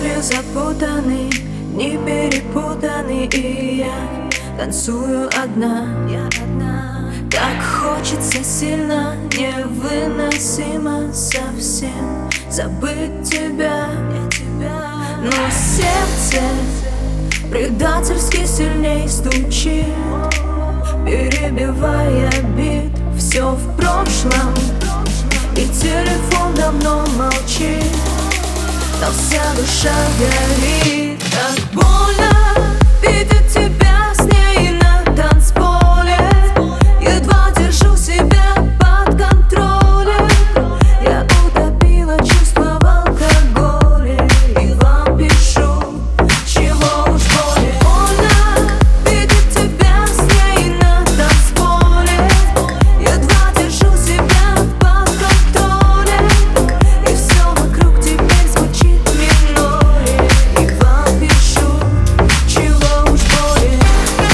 Мысли запутаны, не перепутаны, и я танцую одна. Так хочется сильно, невыносимо совсем забыть тебя. Но сердце предательски сильней стучит, перебивая бит. Все в прошлом, и телефон давно молчит, но вся душа горит. Так больно видеть тебя с ней на танцполе. Едва держу себя под контролем. Я утопила чувства в алкоголе, и вам пишу, чего уж более. Больно видеть тебя с ней на танцполе. Едва держу себя под контролем, и все вокруг теперь звучит миноре, и вам пишу, чего уж более.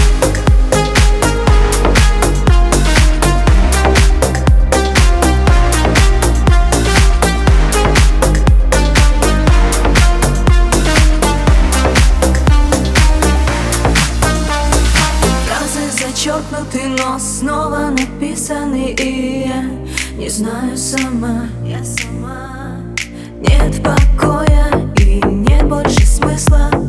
Фразы зачеркнуты, но снова написаны, и я не знаю сама. Нет покоя и нет больше смысла.